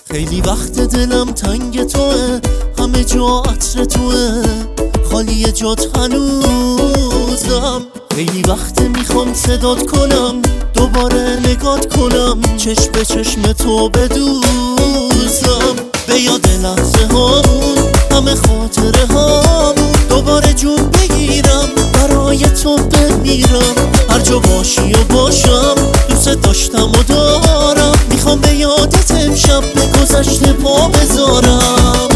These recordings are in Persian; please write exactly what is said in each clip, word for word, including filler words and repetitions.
خیلی وقت دلم تنگ توه، همه جا عطر توه، خالی جات هنوزم. خیلی وقت میخوام صدات کنم، دوباره نگات کنم، چشم به چشم تو بدوزم. به یاد لحظه هامون، همه خاطره هامون، دوباره جون بگیرم، برای تو بمیرم. هر جا باشی و باشم، دوست داشتم و دارم. میخوام به یادت امشب به گذشته پا بذارم.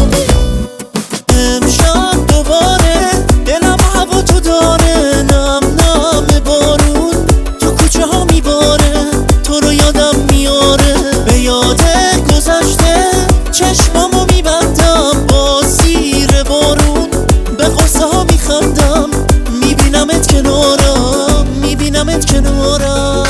امشب دوباره دلم هوا تو داره، نم نم بارون تو کوچه ها میباره، تو رو یادم میاره. به یاد گذشته چشمامو میبندم، با زیر بارون به قصه ها میخندم. میبینمت کنارم، میبینمت کنارم.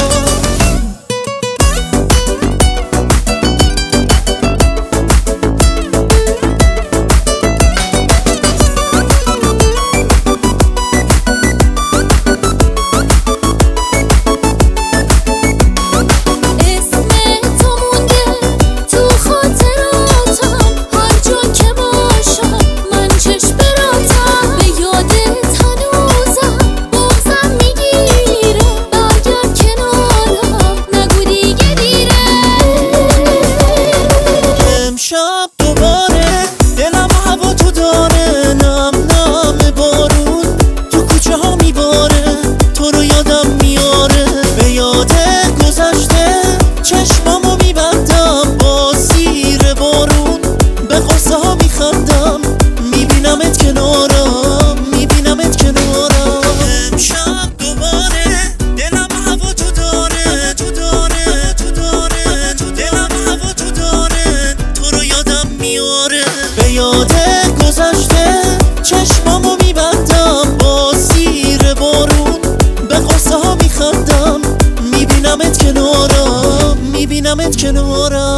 به یاد گذشته چشمامو میبندم، با زیر بارون به قصه ها میخندم. میبینمت کنارم، میبینمت کنارم.